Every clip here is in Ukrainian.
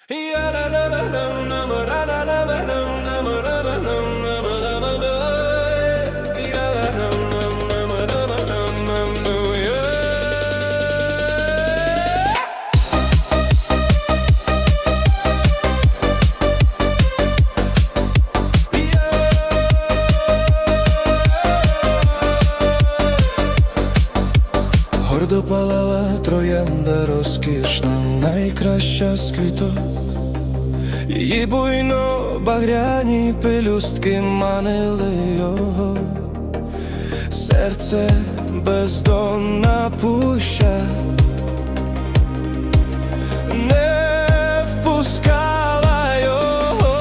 Гордо палала троянда розкішна, найкраща з квіток. Її буйно багряні пелюстки манили його. Серце бездонна пуща не впускала його.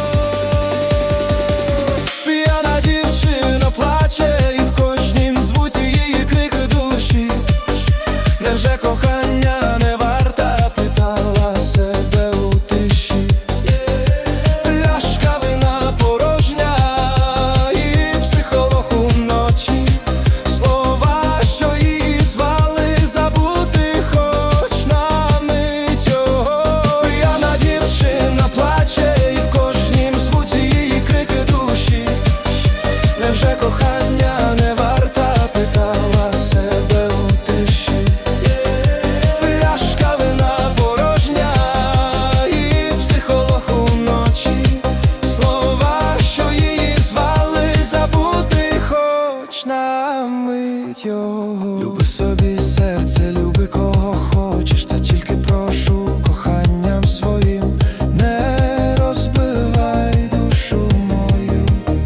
П'яна дівчина плаче, і в кожнім звуці її крик душі. Невже кохання не варта, питала себе у тиші. Пляшка вина порожня, і психолог уночі. Слова, що її звали, забути хоч на мить його. П'яна дівчина плаче, і в кожнім звуці її крики душі. Невже кохання не варта, питала себе у тиші. Пляшка вина порожня, і психолог уночі. Слова, що її звали, забути хоч на мить його. Люби собі серце, люби кого хочеш, та тільки прошу коханням своїм не розбивай душу мою.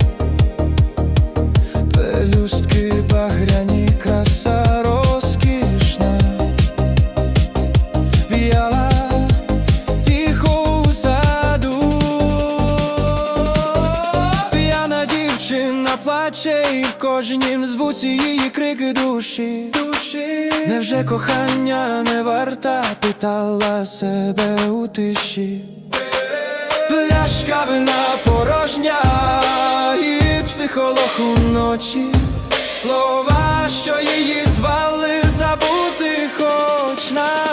Пелюстки багряні, краса розкішна, віяла тихо у саду. П'яна дівчина плаче, і в кожнім звуці її крики душі. Невже кохання не варта, питала себе у тиші. Пляшка вина порожня, і психолог уночі. Слова, що її звали, забути хоч на